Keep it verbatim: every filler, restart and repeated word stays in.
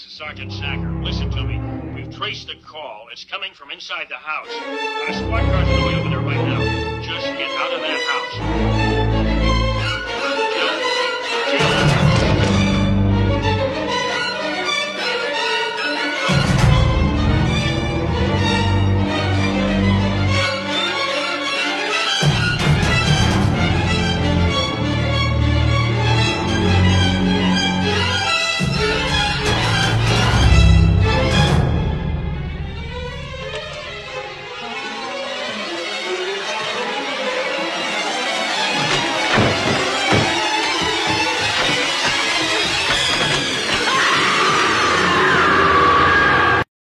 this is Sergeant Sacker. Listen to me. We've traced the call. It's coming from inside the house. Got a squad car's on the way over there right now. Just get out of that house.